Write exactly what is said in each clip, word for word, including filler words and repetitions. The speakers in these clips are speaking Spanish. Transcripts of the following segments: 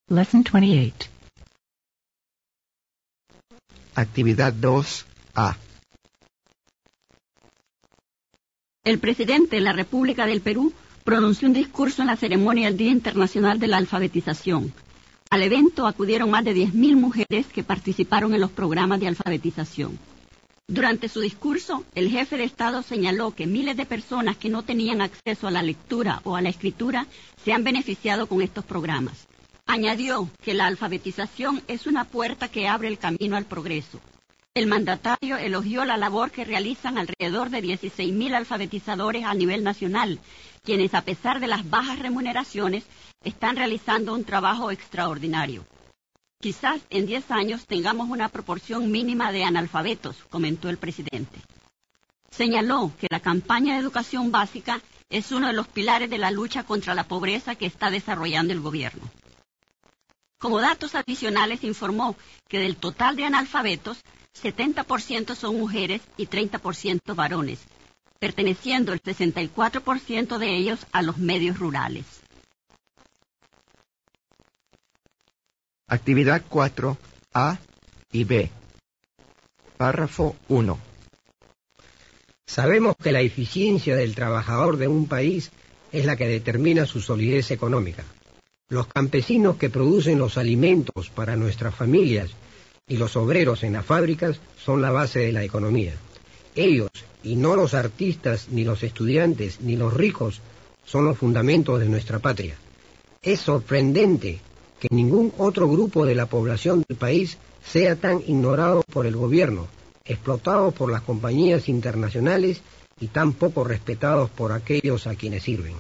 Lesson twenty-eight. Actividad dos A. El presidente de la República del Perú pronunció un discurso en la ceremonia del Día Internacional de la Alfabetización. Al evento acudieron más de diez mil mujeres que participaron en los programas de alfabetización. Durante su discurso, el jefe de Estado señaló que miles de personas que no tenían acceso a la lectura o a la escritura se han beneficiado con estos programas. Añadió que la alfabetización es una puerta que abre el camino al progreso. El mandatario elogió la labor que realizan alrededor de dieciséis mil alfabetizadores a nivel nacional, quienes a pesar de las bajas remuneraciones están realizando un trabajo extraordinario. Quizás en diez años tengamos una proporción mínima de analfabetos, comentó el presidente. Señaló que la campaña de educación básica es uno de los pilares de la lucha contra la pobreza que está desarrollando el gobierno. Como datos adicionales informó que del total de analfabetos, setenta por ciento son mujeres y treinta por ciento varones, perteneciendo el sesenta y cuatro por ciento de ellos a los medios rurales. Actividad cuatro A y B. Párrafo uno. Sabemos que la eficiencia del trabajador de un país es la que determina su solidez económica. Los campesinos que producen los alimentos para nuestras familias y los obreros en las fábricas son la base de la economía. Ellos, y no los artistas, ni los estudiantes, ni los ricos, son los fundamentos de nuestra patria. Es sorprendente que ningún otro grupo de la población del país sea tan ignorado por el gobierno, explotado por las compañías internacionales y tan poco respetados por aquellos a quienes sirven.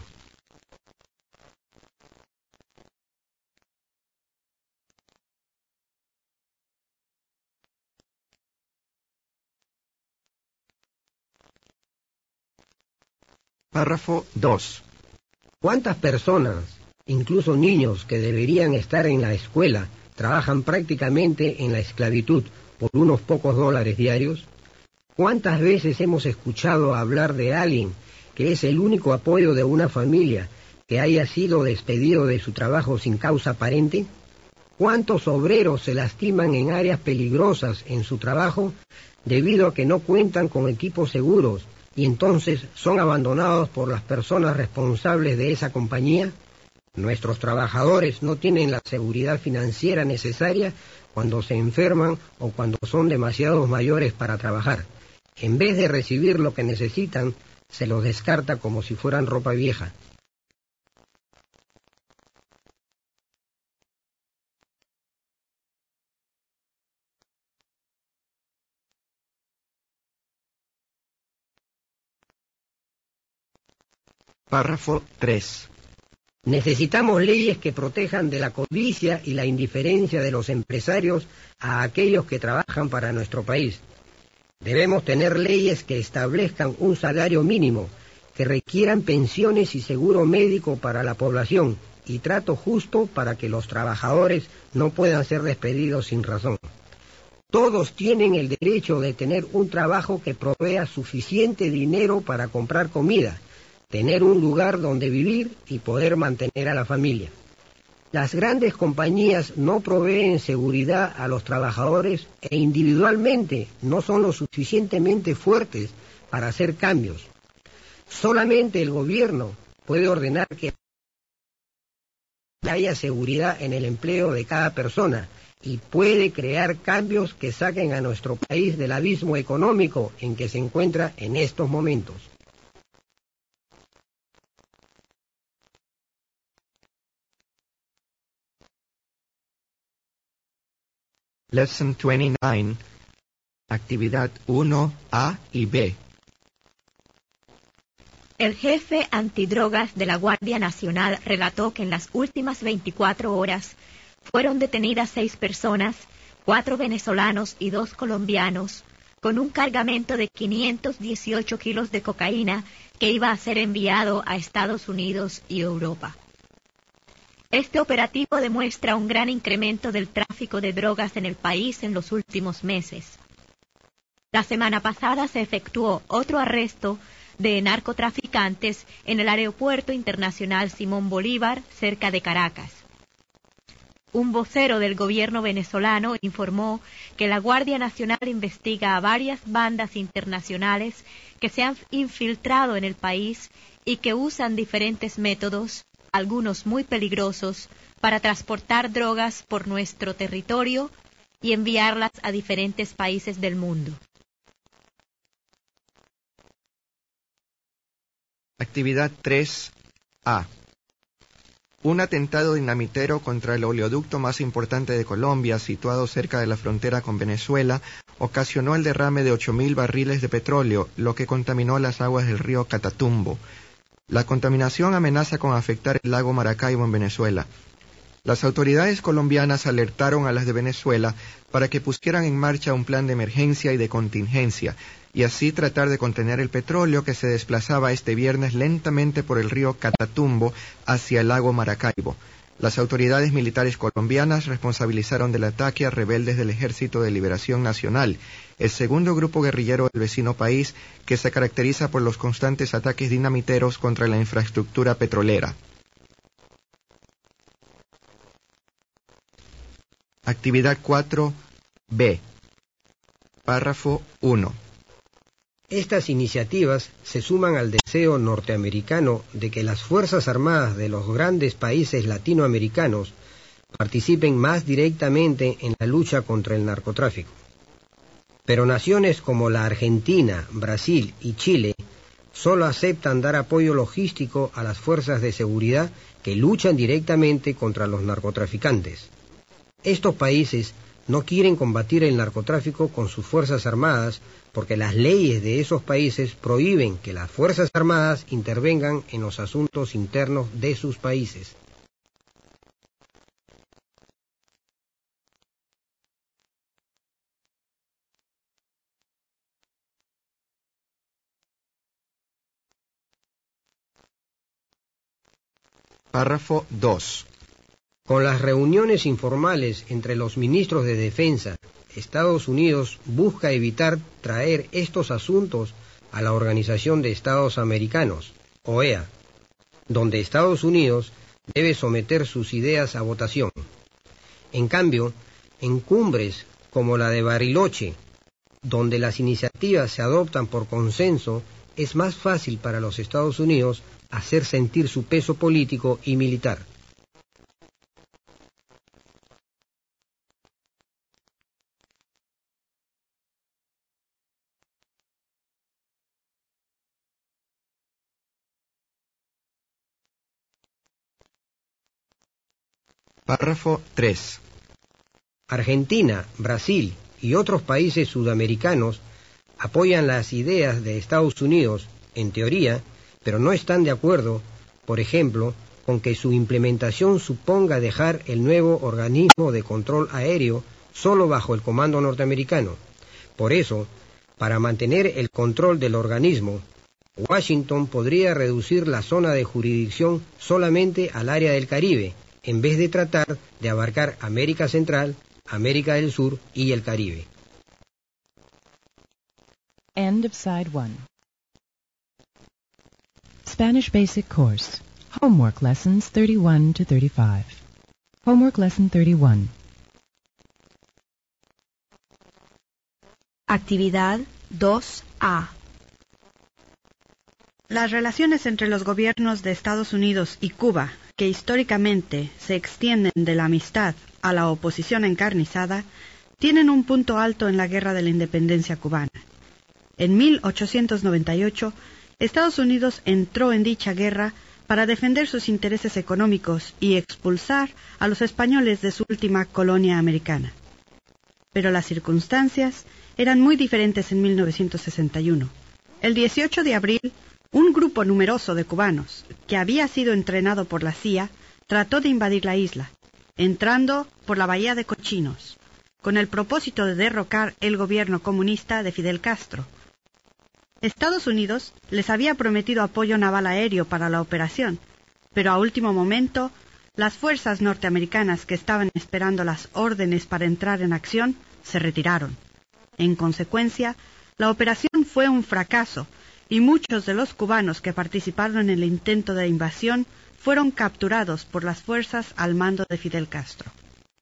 Párrafo dos. ¿Cuántas personas, incluso niños que deberían estar en la escuela, trabajan prácticamente en la esclavitud por unos pocos dólares diarios? ¿Cuántas veces hemos escuchado hablar de alguien que es el único apoyo de una familia que haya sido despedido de su trabajo sin causa aparente? ¿Cuántos obreros se lastiman en áreas peligrosas en su trabajo debido a que no cuentan con equipos seguros y entonces son abandonados por las personas responsables de esa compañía? Nuestros trabajadores no tienen la seguridad financiera necesaria cuando se enferman o cuando son demasiado mayores para trabajar. En vez de recibir lo que necesitan, se los descarta como si fueran ropa vieja. Párrafo tres. Necesitamos leyes que protejan de la codicia y la indiferencia de los empresarios a aquellos que trabajan para nuestro país. Debemos tener leyes que establezcan un salario mínimo, que requieran pensiones y seguro médico para la población y trato justo para que los trabajadores no puedan ser despedidos sin razón. Todos tienen el derecho de tener un trabajo que provea suficiente dinero para comprar comida, tener un lugar donde vivir y poder mantener a la familia. Las grandes compañías no proveen seguridad a los trabajadores e individualmente no son lo suficientemente fuertes para hacer cambios. Solamente el gobierno puede ordenar que haya seguridad en el empleo de cada persona y puede crear cambios que saquen a nuestro país del abismo económico en que se encuentra en estos momentos. Lesson veintinueve. Actividad uno A y B. El jefe antidrogas de la Guardia Nacional relató que en las últimas veinticuatro horas fueron detenidas seis personas, cuatro venezolanos y dos colombianos, con un cargamento de quinientos dieciocho kilos de cocaína que iba a ser enviado a Estados Unidos y Europa. Este operativo demuestra un gran incremento del tráfico de drogas en el país en los últimos meses. La semana pasada se efectuó otro arresto de narcotraficantes en el Aeropuerto Internacional Simón Bolívar, cerca de Caracas. Un vocero del gobierno venezolano informó que la Guardia Nacional investiga a varias bandas internacionales que se han infiltrado en el país y que usan diferentes métodos, algunos muy peligrosos, para transportar drogas por nuestro territorio y enviarlas a diferentes países del mundo. Actividad tres A. Un atentado dinamitero contra el oleoducto más importante de Colombia, situado cerca de la frontera con Venezuela, ocasionó el derrame de ocho mil barriles de petróleo, lo que contaminó las aguas del río Catatumbo. La contaminación amenaza con afectar el lago Maracaibo en Venezuela. Las autoridades colombianas alertaron a las de Venezuela para que pusieran en marcha un plan de emergencia y de contingencia, y así tratar de contener el petróleo que se desplazaba este viernes lentamente por el río Catatumbo hacia el lago Maracaibo. Las autoridades militares colombianas responsabilizaron del ataque a rebeldes del Ejército de Liberación Nacional, el segundo grupo guerrillero del vecino país que se caracteriza por los constantes ataques dinamiteros contra la infraestructura petrolera. Actividad cuatro B. Párrafo uno. Estas iniciativas se suman al deseo norteamericano de que las Fuerzas Armadas de los grandes países latinoamericanos participen más directamente en la lucha contra el narcotráfico. Pero naciones como la Argentina, Brasil y Chile solo aceptan dar apoyo logístico a las fuerzas de seguridad que luchan directamente contra los narcotraficantes. Estos países no quieren combatir el narcotráfico con sus fuerzas armadas porque las leyes de esos países prohíben que las fuerzas armadas intervengan en los asuntos internos de sus países. Párrafo dos. Con las reuniones informales entre los ministros de Defensa, Estados Unidos busca evitar traer estos asuntos a la Organización de Estados Americanos, O E A, donde Estados Unidos debe someter sus ideas a votación. En cambio, en cumbres como la de Bariloche, donde las iniciativas se adoptan por consenso, es más fácil para los Estados Unidos hacer sentir su peso político y militar. Párrafo tres. Argentina, Brasil y otros países sudamericanos apoyan las ideas de Estados Unidos, en teoría, pero no están de acuerdo, por ejemplo, con que su implementación suponga dejar el nuevo organismo de control aéreo solo bajo el comando norteamericano. Por eso, para mantener el control del organismo, Washington podría reducir la zona de jurisdicción solamente al área del Caribe, en vez de tratar de abarcar América Central, América del Sur y el Caribe. End of Side one. Spanish Basic Course. Homework Lessons thirty-one to thirty-five. Homework Lesson thirty-one. Actividad dos A. Las relaciones entre los gobiernos de Estados Unidos y Cuba, que históricamente se extienden de la amistad a la oposición encarnizada, tienen un punto alto en la Guerra de la Independencia cubana. En mil ochocientos noventa y ocho, Estados Unidos entró en dicha guerra para defender sus intereses económicos y expulsar a los españoles de su última colonia americana. Pero las circunstancias eran muy diferentes en mil novecientos sesenta y uno. El dieciocho de abril, un grupo numeroso de cubanos, que había sido entrenado por la C I A, trató de invadir la isla, entrando por la Bahía de Cochinos, con el propósito de derrocar el gobierno comunista de Fidel Castro. Estados Unidos les había prometido apoyo naval aéreo para la operación, pero a último momento, las fuerzas norteamericanas que estaban esperando las órdenes para entrar en acción se retiraron. En consecuencia, la operación fue un fracaso, y muchos de los cubanos que participaron en el intento de invasión fueron capturados por las fuerzas al mando de Fidel Castro.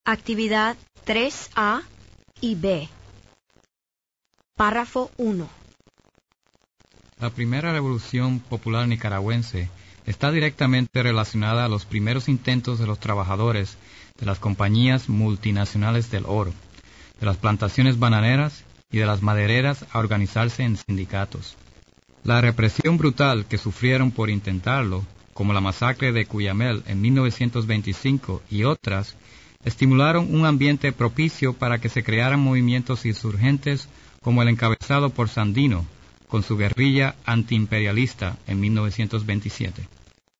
Actividad tres A y B. Párrafo uno. La primera revolución popular nicaragüense está directamente relacionada a los primeros intentos de los trabajadores de las compañías multinacionales del oro, de las plantaciones bananeras y de las madereras a organizarse en sindicatos. La represión brutal que sufrieron por intentarlo, como la masacre de Cuyamel en mil novecientos veinticinco y otras, estimularon un ambiente propicio para que se crearan movimientos insurgentes como el encabezado por Sandino, con su guerrilla antiimperialista en mil novecientos veintisiete.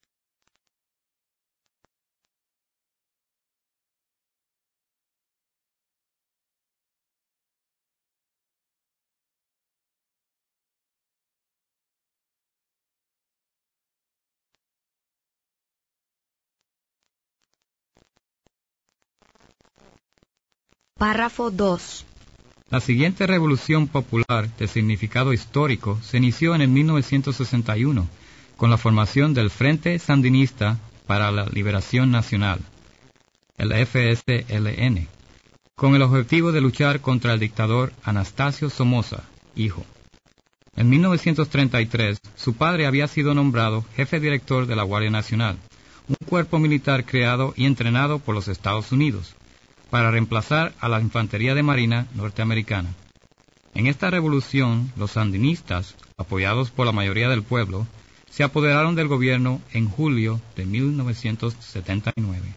Párrafo dos. La siguiente revolución popular de significado histórico se inició en el mil novecientos sesenta y uno con la formación del Frente Sandinista para la Liberación Nacional, el F S L N, con el objetivo de luchar contra el dictador Anastasio Somoza, hijo. En mil novecientos treinta y tres, su padre había sido nombrado jefe director de la Guardia Nacional, un cuerpo militar creado y entrenado por los Estados Unidos, para reemplazar a la infantería de marina norteamericana. En esta revolución, los sandinistas, apoyados por la mayoría del pueblo, se apoderaron del gobierno en julio de mil novecientos setenta y nueve.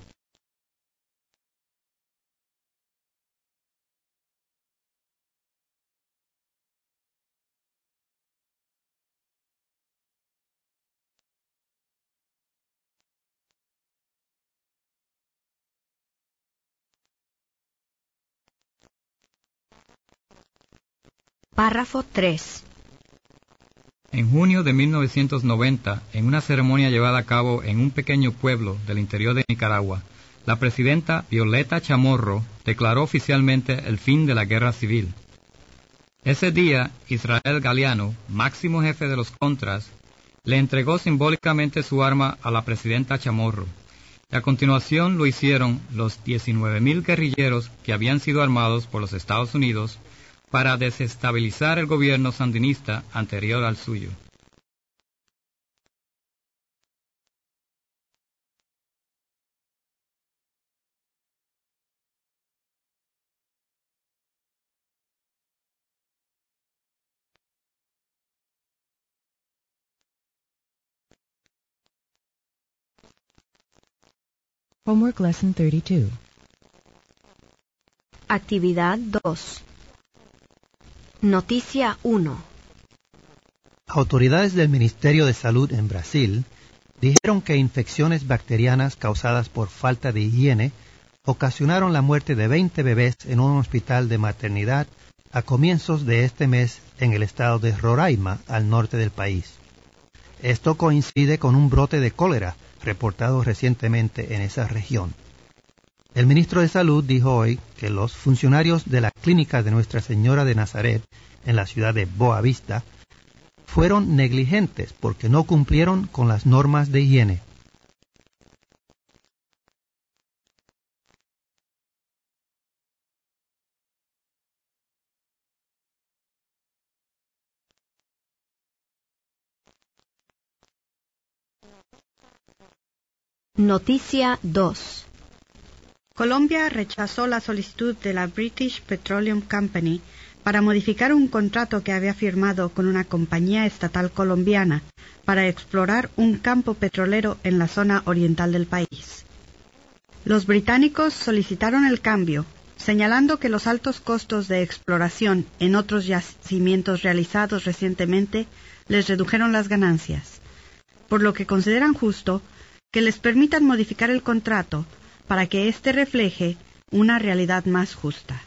Párrafo tres. En junio de mil novecientos noventa, en una ceremonia llevada a cabo en un pequeño pueblo del interior de Nicaragua, la presidenta Violeta Chamorro declaró oficialmente el fin de la guerra civil. Ese día, Israel Galeano, máximo jefe de los Contras, le entregó simbólicamente su arma a la presidenta Chamorro, y a continuación lo hicieron los diecinueve mil guerrilleros que habían sido armados por los Estados Unidos para desestabilizar el gobierno sandinista anterior al suyo. Homework Lesson thirty-two. Actividad dos. Noticia uno. Autoridades del Ministerio de Salud en Brasil dijeron que infecciones bacterianas causadas por falta de higiene ocasionaron la muerte de veinte bebés en un hospital de maternidad a comienzos de este mes en el estado de Roraima, al norte del país. Esto coincide con un brote de cólera reportado recientemente en esa región. El ministro de Salud dijo hoy que los funcionarios de la clínica de Nuestra Señora de Nazaret en la ciudad de Boa Vista fueron negligentes porque no cumplieron con las normas de higiene. Noticia dos. Colombia rechazó la solicitud de la British Petroleum Company para modificar un contrato que había firmado con una compañía estatal colombiana para explorar un campo petrolero en la zona oriental del país. Los británicos solicitaron el cambio, señalando que los altos costos de exploración en otros yacimientos realizados recientemente les redujeron las ganancias, por lo que consideran justo que les permitan modificar el contrato para que éste refleje una realidad más justa.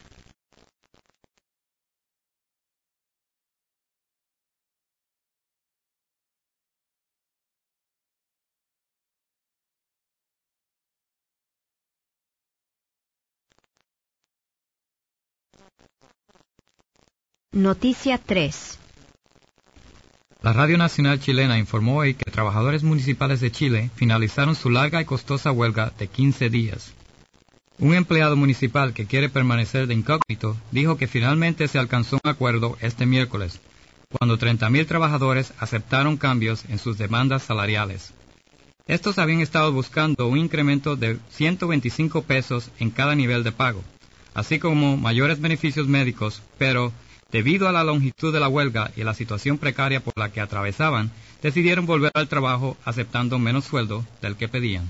Noticia tres. La Radio Nacional Chilena informó hoy que trabajadores municipales de Chile finalizaron su larga y costosa huelga de quince días. Un empleado municipal que quiere permanecer de incógnito dijo que finalmente se alcanzó un acuerdo este miércoles, cuando treinta mil trabajadores aceptaron cambios en sus demandas salariales. Estos habían estado buscando un incremento de ciento veinticinco pesos en cada nivel de pago, así como mayores beneficios médicos, pero debido a la longitud de la huelga y la situación precaria por la que atravesaban, decidieron volver al trabajo aceptando menos sueldo del que pedían.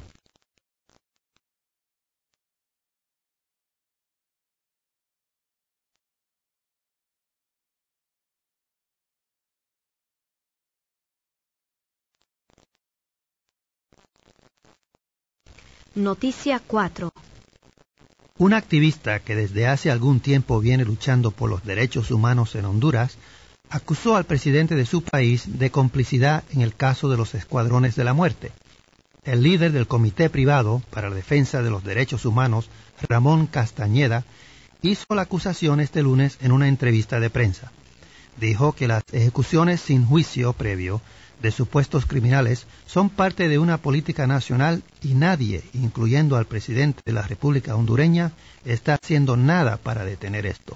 Noticia cuatro. Un activista que desde hace algún tiempo viene luchando por los derechos humanos en Honduras acusó al presidente de su país de complicidad en el caso de los escuadrones de la muerte. El líder del Comité Privado para la Defensa de los Derechos Humanos, Ramón Castañeda, hizo la acusación este lunes en una entrevista de prensa. Dijo que las ejecuciones sin juicio previo de supuestos criminales son parte de una política nacional y nadie, incluyendo al presidente de la República Hondureña, está haciendo nada para detener esto.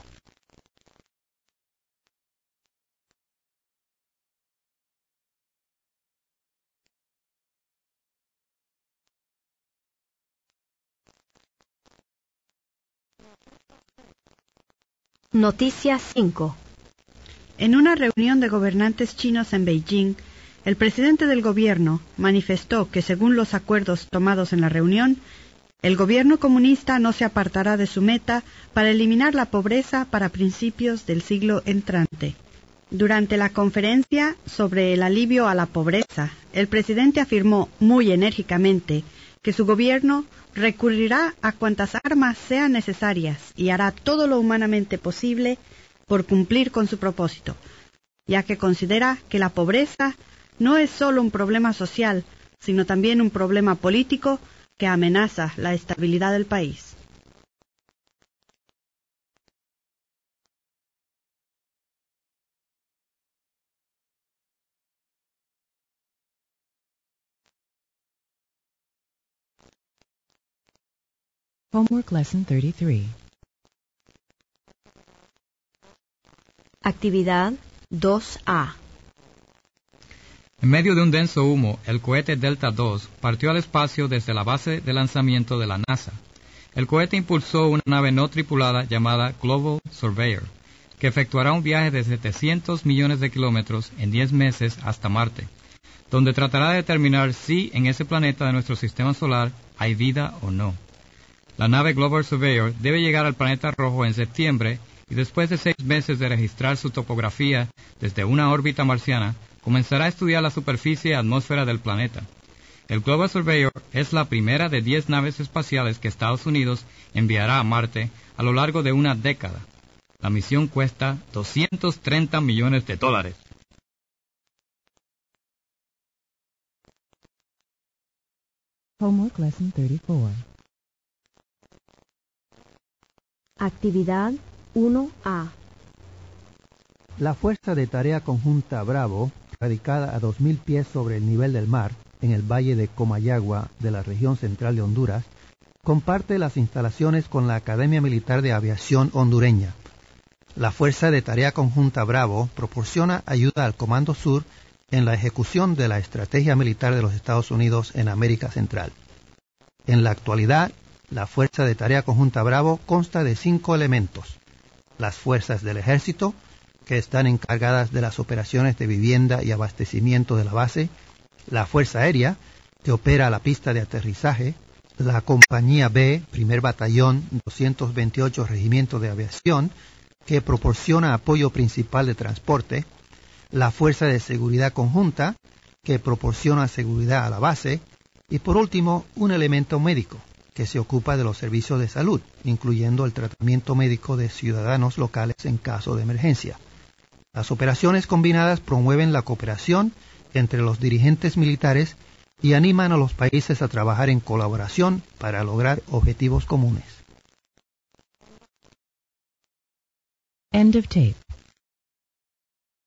Noticia cinco. En una reunión de gobernantes chinos en Beijing, el presidente del gobierno manifestó que según los acuerdos tomados en la reunión, el gobierno comunista no se apartará de su meta para eliminar la pobreza para principios del siglo entrante. Durante la conferencia sobre el alivio a la pobreza, el presidente afirmó muy enérgicamente que su gobierno recurrirá a cuantas armas sean necesarias y hará todo lo humanamente posible por cumplir con su propósito, ya que considera que la pobreza no es solo un problema social, sino también un problema político que amenaza la estabilidad del país. Homework Lesson thirty-three. Actividad dos A. En medio de un denso humo, el cohete Delta dos partió al espacio desde la base de lanzamiento de la NASA. El cohete impulsó una nave no tripulada llamada Global Surveyor, que efectuará un viaje de setecientos millones de kilómetros en diez meses hasta Marte, donde tratará de determinar si en ese planeta de nuestro sistema solar hay vida o no. La nave Global Surveyor debe llegar al planeta rojo en septiembre y después de seis meses de registrar su topografía desde una órbita marciana, comenzará a estudiar la superficie y atmósfera del planeta. El Global Surveyor es la primera de diez naves espaciales que Estados Unidos enviará a Marte a lo largo de una década. La misión cuesta doscientos treinta millones de dólares. Homework Lesson thirty-four. Actividad uno A. La Fuerza de Tarea Conjunta Bravo, radicada a dos mil pies sobre el nivel del mar, en el valle de Comayagua de la región central de Honduras, comparte las instalaciones con la Academia Militar de Aviación hondureña. La Fuerza de Tarea Conjunta Bravo proporciona ayuda al Comando Sur en la ejecución de la estrategia militar de los Estados Unidos en América Central. En la actualidad, la Fuerza de Tarea Conjunta Bravo consta de cinco elementos: las fuerzas del Ejército, que están encargadas de las operaciones de vivienda y abastecimiento de la base, la Fuerza Aérea, que opera la pista de aterrizaje, la Compañía B, Primer Batallón, doscientos veintiocho Regimiento de Aviación, que proporciona apoyo principal de transporte, la Fuerza de Seguridad Conjunta, que proporciona seguridad a la base, y por último, un elemento médico, que se ocupa de los servicios de salud, incluyendo el tratamiento médico de ciudadanos locales en caso de emergencia. Las operaciones combinadas promueven la cooperación entre los dirigentes militares y animan a los países a trabajar en colaboración para lograr objetivos comunes. End of tape.